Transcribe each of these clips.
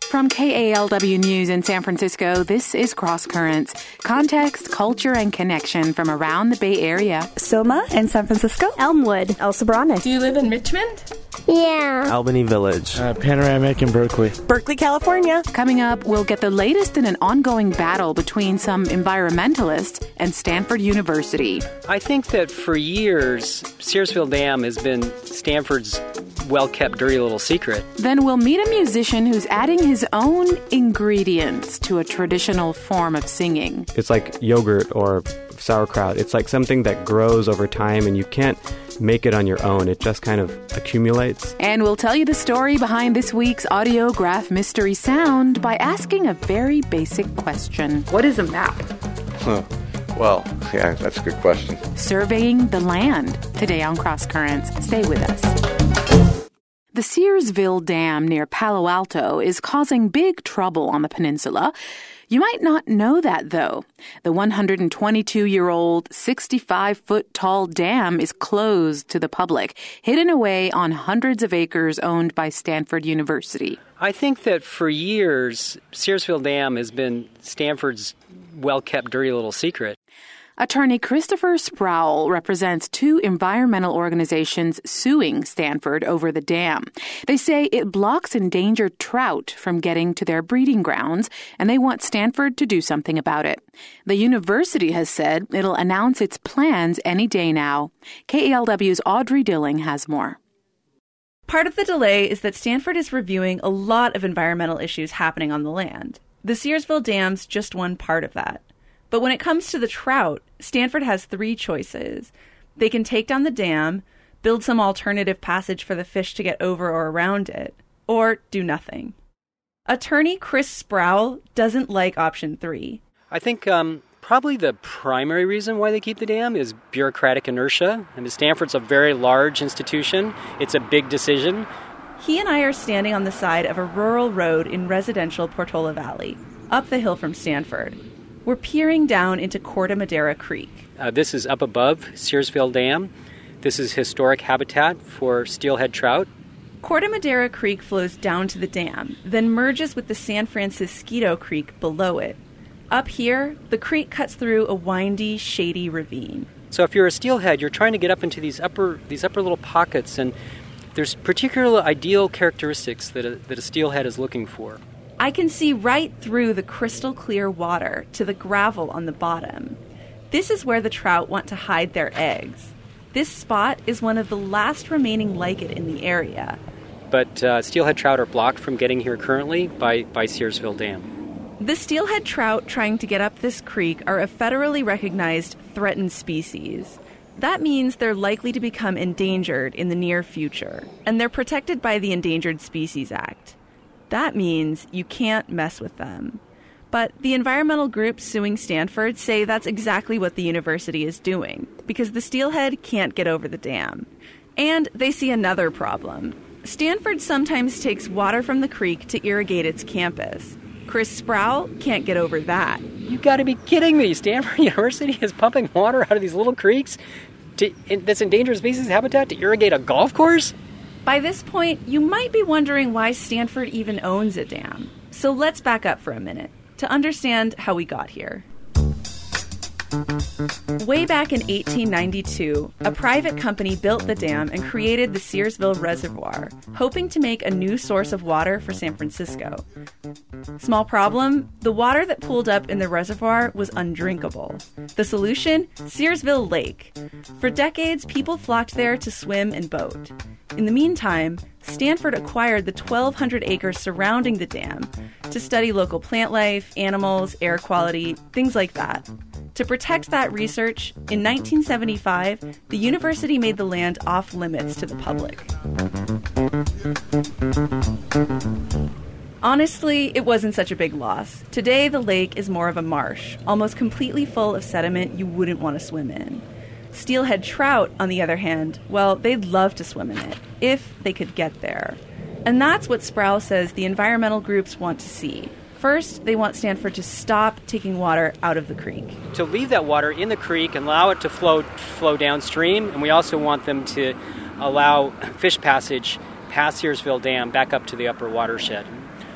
From KALW News in San Francisco, this is Cross Currents. Context, culture, and connection from around the Bay Area. Soma in San Francisco. Elmwood. El Sobrante. Do you live in Richmond? Yeah. Albany Village. Panoramic in Berkeley. Berkeley, California. Coming up, we'll get the latest in an ongoing battle between some environmentalists and Stanford University. I think that for years, Searsville Dam has been Stanford's well-kept, dirty little secret. Then we'll meet a musician who's adding his own ingredients to a traditional form of singing. It's like yogurt or sauerkraut. It's like something that grows over time and you can't make it on your own. It just kind of accumulates. And we'll tell you the story behind this week's Audiograph Mystery Sound by asking a very basic question. What is a map? Well, yeah, that's a good question. Surveying the land. Today on Cross Currents. Stay with us. The Searsville Dam near Palo Alto is causing big trouble on the peninsula. You might not know that, though. The 122-year-old, 65-foot-tall dam is closed to the public, hidden away on hundreds of acres owned by Stanford University. I think that for years, Searsville Dam has been Stanford's well-kept, dirty little secret. Attorney Christopher Sproul represents two environmental organizations suing Stanford over the dam. They say it blocks endangered trout from getting to their breeding grounds, and they want Stanford to do something about it. The university has said it'll announce its plans any day now. KALW's Audrey Dilling has more. Part of the delay is that Stanford is reviewing a lot of environmental issues happening on the land. The Searsville Dam's just one part of that. But when it comes to the trout, Stanford has three choices. They can take down the dam, build some alternative passage for the fish to get over or around it, or do nothing. Attorney Chris Sproul doesn't like option 3. I think probably the primary reason why they keep the dam is bureaucratic inertia. I mean, Stanford's a very large institution. It's a big decision. He and I are standing on the side of a rural road in residential Portola Valley, up the hill from Stanford. We're peering down into Corte Madera Creek. This is up above Searsville Dam. This is historic habitat for steelhead trout. Corte Madera Creek flows down to the dam, then merges with the San Francisco Creek below it. Up here, the creek cuts through a windy, shady ravine. So if you're a steelhead, you're trying to get up into these upper little pockets, and there's particular ideal characteristics that a steelhead is looking for. I can see right through the crystal clear water to the gravel on the bottom. This is where the trout want to hide their eggs. This spot is one of the last remaining like it in the area. But steelhead trout are blocked from getting here currently by Searsville Dam. The steelhead trout trying to get up this creek are a federally recognized threatened species. That means they're likely to become endangered in the near future, and they're protected by the Endangered Species Act. That means you can't mess with them. But the environmental groups suing Stanford say that's exactly what the university is doing, because the steelhead can't get over the dam. And they see another problem. Stanford sometimes takes water from the creek to irrigate its campus. Chris Sproul can't get over that. You gotta be kidding me. Stanford University is pumping water out of these little creeks that's endangered species habitat to irrigate a golf course? By this point, you might be wondering why Stanford even owns a dam. So let's back up for a minute to understand how we got here. Way back in 1892, a private company built the dam and created the Searsville Reservoir, hoping to make a new source of water for San Francisco. Small problem, the water that pooled up in the reservoir was undrinkable. The solution? Searsville Lake. For decades, people flocked there to swim and boat. In the meantime, Stanford acquired the 1,200 acres surrounding the dam to study local plant life, animals, air quality, things like that. To protect that research, in 1975, the university made the land off limits to the public. Honestly, it wasn't such a big loss. Today, the lake is more of a marsh, almost completely full of sediment you wouldn't want to swim in. Steelhead trout, on the other hand, well, they'd love to swim in it, if they could get there. And that's what Sproul says the environmental groups want to see. First, they want Stanford to stop taking water out of the creek. To leave that water in the creek and allow it to flow downstream, and we also want them to allow fish passage past Searsville Dam back up to the upper watershed.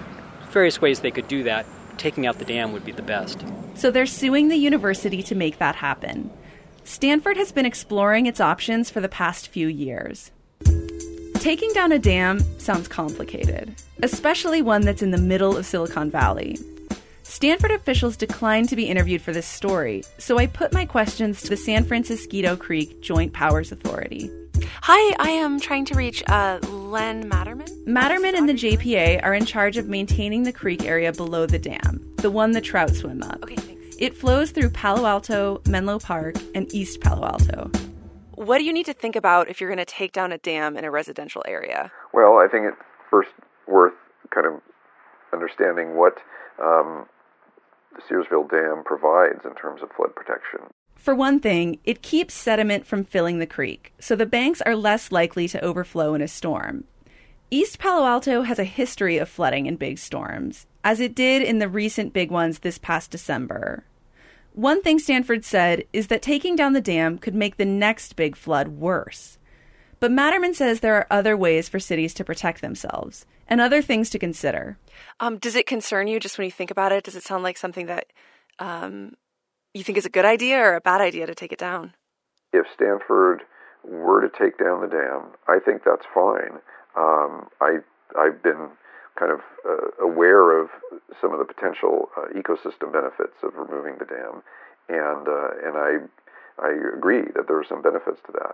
various ways they could do that. Taking out the dam would be the best. So they're suing the university to make that happen. Stanford has been exploring its options for the past few years. Taking down a dam sounds complicated, especially one that's in the middle of Silicon Valley. Stanford officials declined to be interviewed for this story, so I put my questions to the San Francisco Creek Joint Powers Authority. Hi, I am trying to reach Len Matterman. Matterman and the JPA are in charge of maintaining the creek area below the dam, the one the trout swim up. Okay, thanks. It flows through Palo Alto, Menlo Park, and East Palo Alto. What do you need to think about if you're going to take down a dam in a residential area? Well, I think it's first worth kind of understanding what the Searsville Dam provides in terms of flood protection. For one thing, it keeps sediment from filling the creek, so the banks are less likely to overflow in a storm. East Palo Alto has a history of flooding in big storms, as it did in the recent big ones this past December. One thing Stanford said is that taking down the dam could make the next big flood worse. But Matterman says there are other ways for cities to protect themselves, and other things to consider. Does it concern you just when you think about it? Does it sound like something that you think is a good idea or a bad idea to take it down? If Stanford were to take down the dam, I think that's fine. I've been kind of aware of some of the potential ecosystem benefits of removing the dam, and I agree that there are some benefits to that.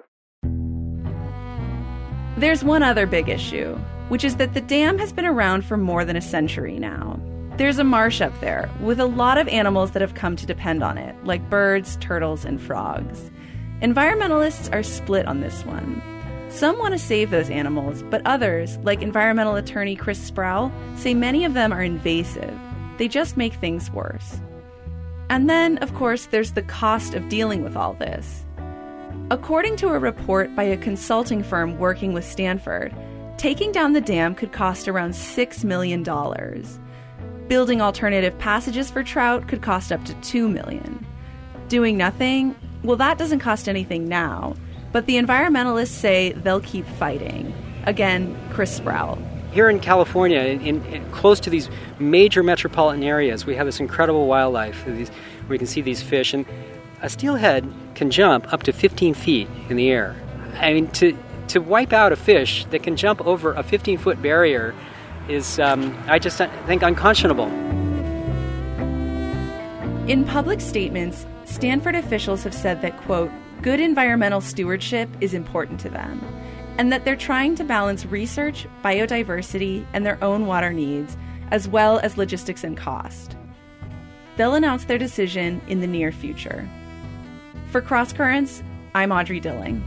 There's one other big issue, which is that the dam has been around for more than a century now. There's a marsh up there with a lot of animals that have come to depend on it, like birds, turtles, and frogs. Environmentalists are split on this one. Some want to save those animals, but others, like environmental attorney Chris Sproul, say many of them are invasive. They just make things worse. And then, of course, there's the cost of dealing with all this. According to a report by a consulting firm working with Stanford, taking down the dam could cost around $6 million. Building alternative passages for trout could cost up to $2 million. Doing nothing? Well, that doesn't cost anything now. But the environmentalists say they'll keep fighting. Again, Chris Sproul. Here in California, in close to these major metropolitan areas, we have this incredible wildlife where you can see these fish. And a steelhead can jump up to 15 feet in the air. I mean, to wipe out a fish that can jump over a 15-foot barrier is, I just think, unconscionable. In public statements, Stanford officials have said that, quote, good environmental stewardship is important to them, and that they're trying to balance research, biodiversity, and their own water needs, as well as logistics and cost. They'll announce their decision in the near future. For Cross Currents, I'm Audrey Dilling.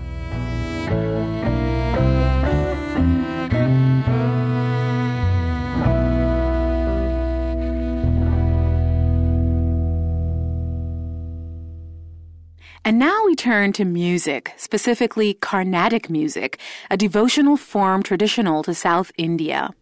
And now we turn to music, specifically Carnatic music, a devotional form traditional to South India.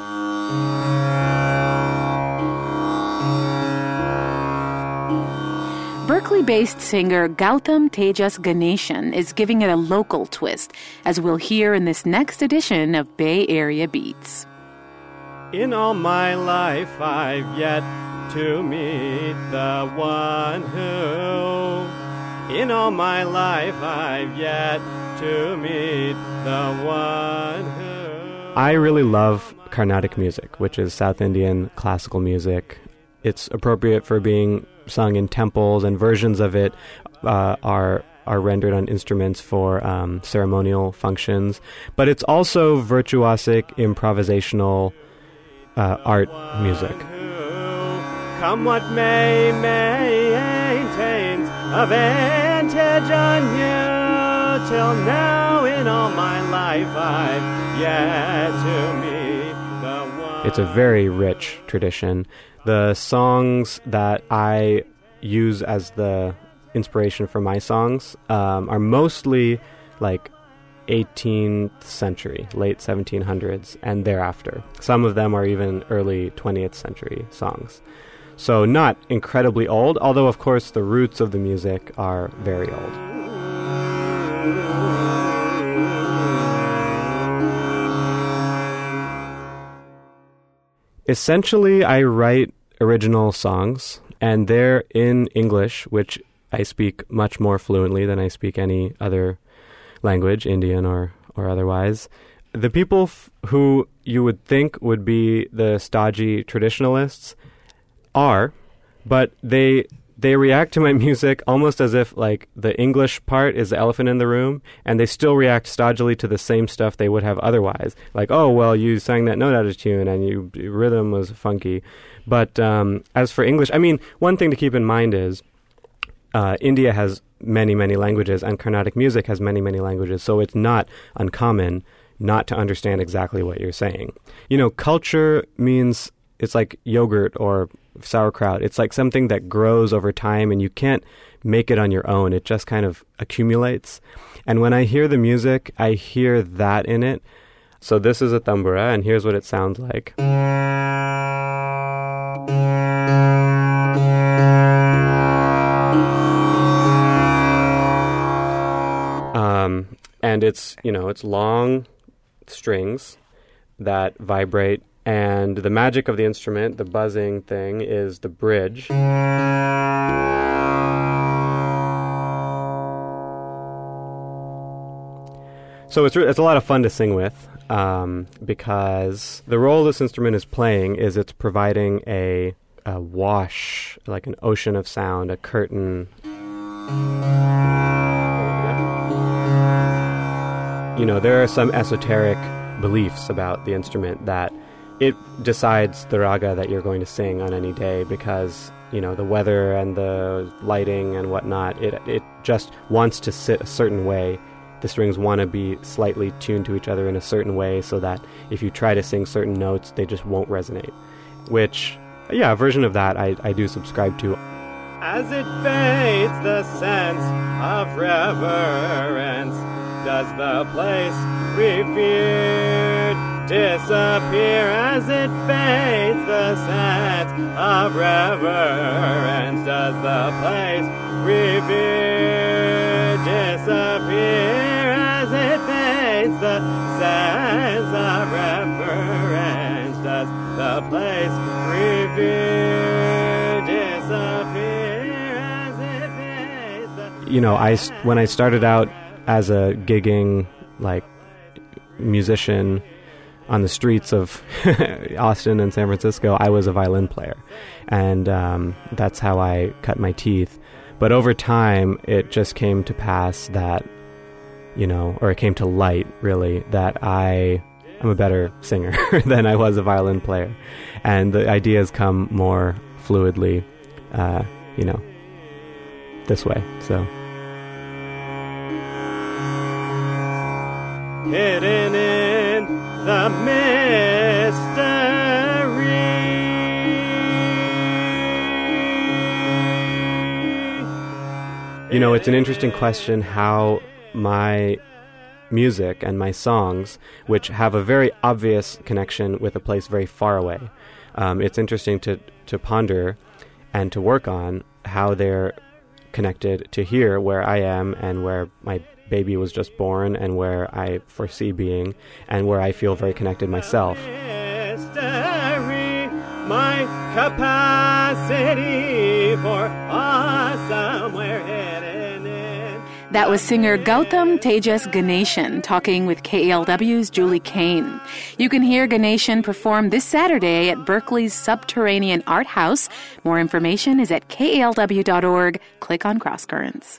Berkeley-based singer Gautam Tejas Ganeshan is giving it a local twist, as we'll hear in this next edition of Bay Area Beats. In all my life I've yet to meet the one who... In all my life I've yet to meet the one who... I really love Carnatic music, which is South Indian classical music. It's appropriate for being sung in temples, and versions of it are rendered on instruments for ceremonial functions. But it's also virtuosic, improvisational art music. Come what may, maintains a vantage on you. Till now in all my life I've yet to meet the one. It's a very rich tradition. The songs that I use as the inspiration for my songs are mostly like 18th century, late 1700s, and thereafter. Some of them are even early 20th century songs. So not incredibly old, although of course the roots of the music are very old. Essentially, I write original songs, and they're in English, which I speak much more fluently than I speak any other language, Indian or otherwise. The people who you would think would be the stodgy traditionalists are, but they react to my music almost as if like the English part is the elephant in the room, and they still react stodgily to the same stuff they would have otherwise. Like, oh, well, you sang that note out of tune and your rhythm was funky. But as for English, I mean, one thing to keep in mind is India has many, many languages, and Carnatic music has many, many languages, so it's not uncommon not to understand exactly what you're saying. You know, culture means it's like yogurt or sauerkraut. It's like something that grows over time, and you can't make it on your own. It just kind of accumulates. And when I hear the music, I hear that in it. So this is a tambura, and here's what it sounds like. And it's, you know, it's long strings that vibrate, and the magic of the instrument, the buzzing thing, is the bridge. So it's a lot of fun to sing with, because the role this instrument is playing is it's providing a wash, like an ocean of sound, a curtain. You know, there are some esoteric beliefs about the instrument that it decides the raga that you're going to sing on any day because, you know, the weather and the lighting and whatnot, it just wants to sit a certain way. The strings want to be slightly tuned to each other in a certain way so that if you try to sing certain notes, they just won't resonate. Which, yeah, a version of that I do subscribe to. As it fades, the sense of reverence does the place revered disappear. As it fades, the sense of reverence does the place revered disappear. As it fades, the sense of reverence does the place revered disappear. As it fades, you know, when I started out as a gigging, like, musician on the streets of Austin and San Francisco, I was a violin player. And that's how I cut my teeth. But over time, it just came to pass that, you know, or it came to light, really, that I'm a better singer than I was a violin player. And the ideas come more fluidly, you know, this way, so... Hidden in the mystery. You know, it's an interesting question how my music and my songs, which have a very obvious connection with a place very far away, it's interesting to ponder and to work on how they're connected to here, where I am and where my baby was just born and where I foresee being and where I feel very connected myself. Mystery, my capacity for somewhere hidden in. That was singer Gautam Tejas Ganeshan talking with KALW's Julie Kane. You can hear Ganeshan perform this Saturday at Berkeley's Subterranean Art House. More information is at kalw.org. Click on Cross Currents.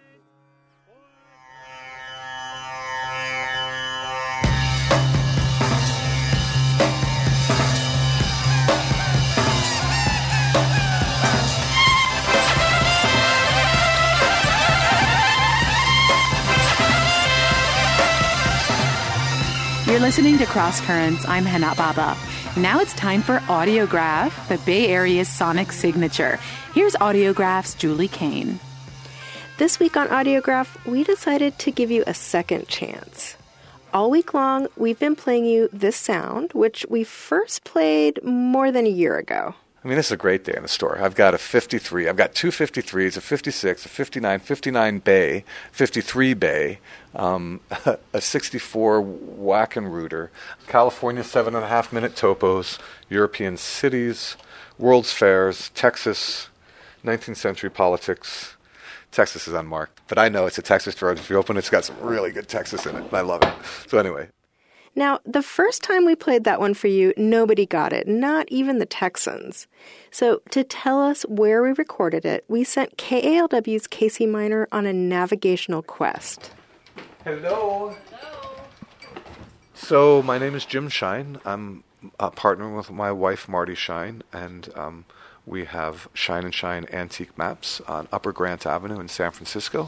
You're listening to Cross Currents. I'm Hana Baba. Now it's time for Audiograph, the Bay Area's sonic signature. Here's Audiograph's Julie Kane. This week on Audiograph, we decided to give you a second chance. All week long, we've been playing you this sound, which we first played more than a year ago. I mean, this is a great day in the store. I've got a 53. I've got two 53s, a 56, a 59 bay, 53 bay, a 64 Wackenruder, California 7.5-minute topos, European cities, World's Fairs, Texas, 19th century politics. Texas is unmarked, but I know it's a Texas drug. If you open it, it's got some really good Texas in it, and I love it. So anyway. Now, the first time we played that one for you, nobody got it, not even the Texans. So to tell us where we recorded it, we sent KALW's Casey Miner on a navigational quest. Hello. So my name is Jim Shine. I'm partnering with my wife, Marty Shine, and we have Shine and Shine Antique Maps on Upper Grant Avenue in San Francisco.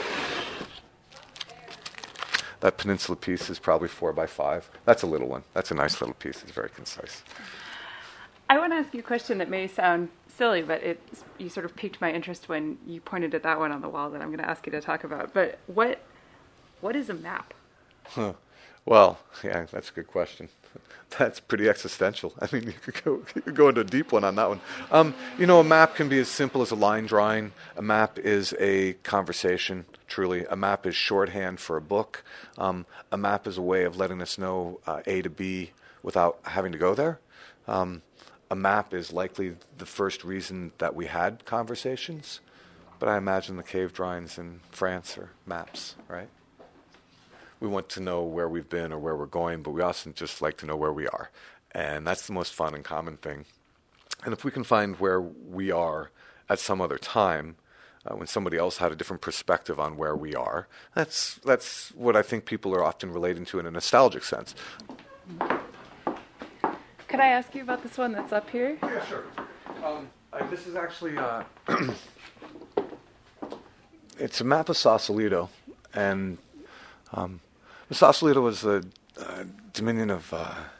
That peninsula piece is probably 4x5. That's a little one. That's a nice little piece. It's very concise. I want to ask you a question that may sound silly, but you sort of piqued my interest when you pointed at that one on the wall that I'm going to ask you to talk about. But what is a map? Well, yeah, that's a good question. That's pretty existential. I mean, you could go into a deep one on that one. A map can be as simple as a line drawing. A map is a conversation, truly. A map is shorthand for a book. A map is a way of letting us know A to B without having to go there. A map is likely the first reason that we had conversations, but I imagine the cave drawings in France are maps, right? We want to know where we've been or where we're going, but we also just like to know where we are. And that's the most fun and common thing. And if we can find where we are at some other time, when somebody else had a different perspective on where we are, that's what I think people are often relating to in a nostalgic sense. Could I ask you about this one that's up here? Yeah, sure. This is actually, it's a map of Sausalito, and Sausalito was the dominion of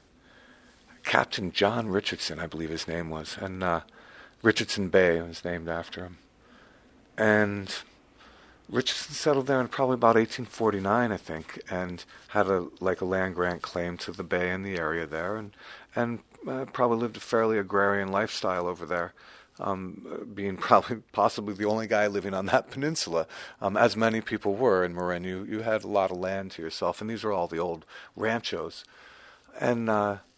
Captain John Richardson, I believe his name was, and Richardson Bay was named after him. And Richardson settled there in probably about 1849, I think, and had a land grant claim to the bay and the area there, and probably lived a fairly agrarian lifestyle over there. Being possibly the only guy living on that peninsula, as many people were in Marin. You had a lot of land to yourself, and these are all the old ranchos. And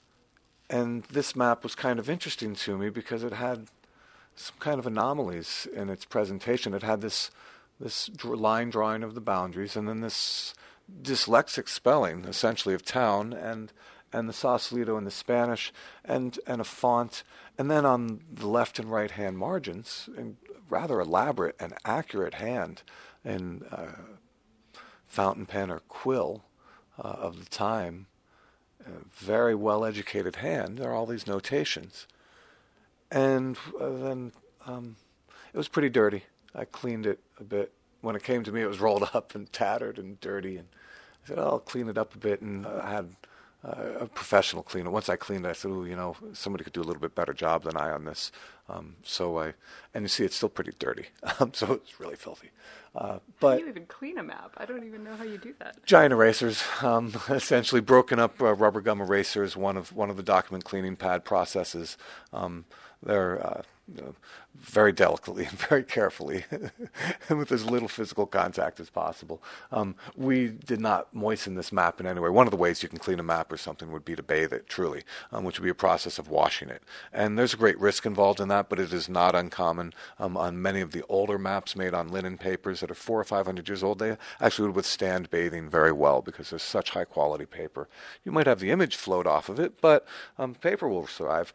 this map was kind of interesting to me because it had some kind of anomalies in its presentation. It had this line drawing of the boundaries, and then this dyslexic spelling, essentially, of town, and the Sausalito in the Spanish, and a font. And then on the left and right-hand margins, in rather elaborate and accurate hand in fountain pen or quill of the time, very well-educated hand, there are all these notations. And then it was pretty dirty. I cleaned it a bit. When it came to me, it was rolled up and tattered and dirty. And I said, I'll clean it up a bit, and I had a professional cleaner. Once I cleaned it, I said, somebody could do a little bit better job than I on this. And you see, it's still pretty dirty. So it's really filthy. But how do you even clean a map? I don't even know how you do that. Giant erasers, essentially broken up rubber gum erasers, one of the document cleaning pad processes. They're very delicately and very carefully and with as little physical contact as possible. We did not moisten this map in any way. One of the ways you can clean a map or something would be to bathe it, truly, which would be a process of washing it. And there's a great risk involved in that, but it is not uncommon. On many of the older maps made on linen papers that are 400 or 500 years old, they actually would withstand bathing very well because there's such high-quality paper. You might have the image float off of it, but paper will survive.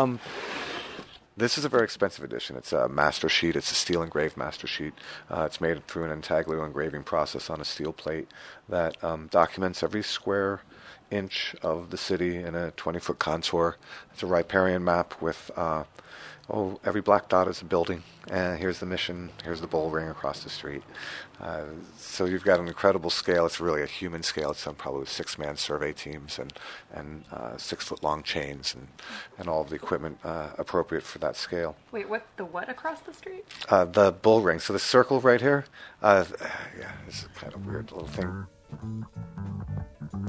This is a very expensive edition. It's a master sheet. It's a steel engraved master sheet. It's made through an intaglio engraving process on a steel plate that documents every square inch of the city in a 20-foot contour. It's a riparian map with every black dot is a building. And here's the Mission. Here's the bull ring across the street. So you've got an incredible scale. It's really a human scale. It's done probably with 6-man survey teams and 6-foot-long chains and all of the equipment appropriate for that scale. Wait, what across the street? The bull ring. So the circle right here. It's a kind of weird little thing.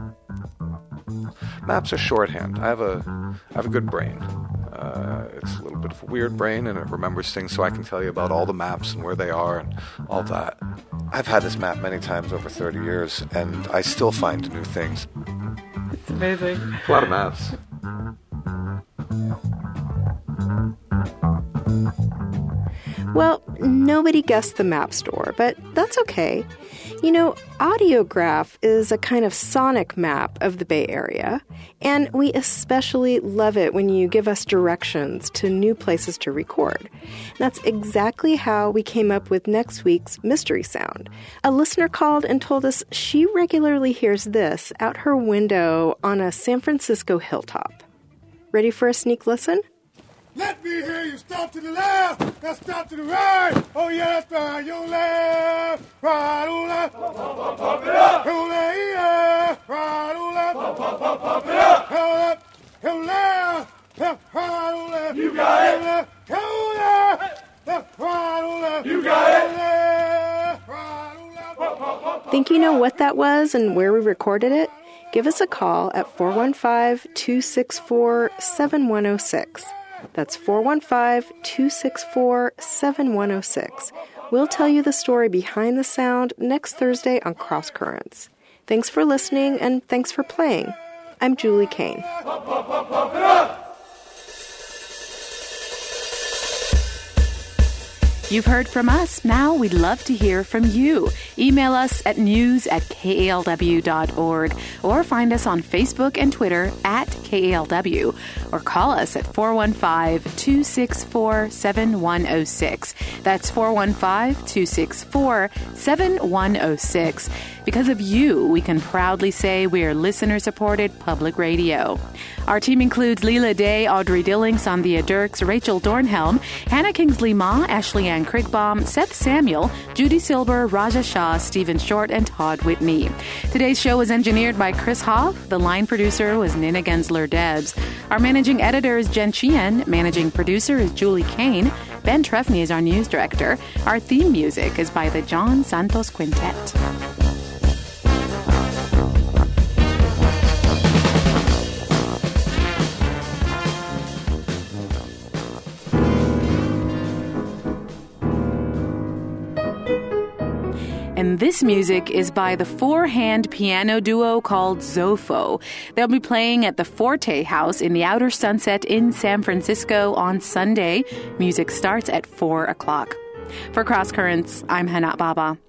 Maps are shorthand. I have a good brain. It's a little little bit of a weird brain, and it remembers things, so I can tell you about all the maps and where they are and all that. I've had this map many times over 30 years, and I still find new things. It's amazing. A lot of maps. Well, nobody guessed the map store, but that's okay. You know, Audiograph is a kind of sonic map of the Bay Area, and we especially love it when you give us directions to new places to record. That's exactly how we came up with next week's mystery sound. A listener called and told us she regularly hears this out her window on a San Francisco hilltop. Ready for a sneak listen? Let me hear you stop to the left, now stop to the right. Oh yeah, that's right, your left, right on left. Pump it up. Your left, yeah, right on left. Pump it up. Your left, right on left. You got it. Your left, right on left. You got it. Left, right on left. Think you know what that was and where we recorded it? Give us a call at 415-264-7106. That's 415-264-7106. We'll tell you the story behind the sound next Thursday on Cross Currents. Thanks for listening, and thanks for playing. I'm Julie Kane. You've heard from us. Now we'd love to hear from you. Email us at news@kalw.org or find us on Facebook and Twitter @KALW or call us at 415-264-7106. That's 415-264-7106. Because of you, we can proudly say we are listener-supported public radio. Our team includes Leela Day, Audrey Dilling, Sandhya Dirks, Rachel Dornhelm, Hannah Kingsley-Ma, Ashley Ann Krigbaum, Seth Samuel, Judy Silber, Raja Shah, Stephen Short, and Todd Whitney. Today's show was engineered by Chris Hoff. The line producer was Nina Gensler-Debs. Our managing editor is Jen Chien. Managing producer is Julie Kane. Ben Trefny is our news director. Our theme music is by the John Santos Quintet. And this music is by the four-hand piano duo called Zofo. They'll be playing at the Forte House in the Outer Sunset in San Francisco on Sunday. Music starts at 4 o'clock. For Cross Currents, I'm Hana Baba.